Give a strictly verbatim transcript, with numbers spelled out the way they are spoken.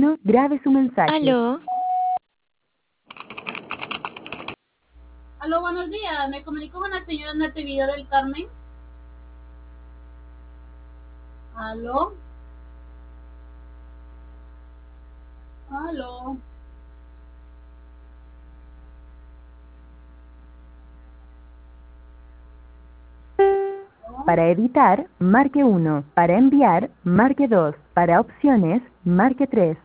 tono, grabe su mensaje. Aló. Aló, buenos días. Me comunico con la señora Natividad del Carmen. Aló. Aló. Para editar, marque uno. Para enviar, marque dos. Para opciones, marque tres.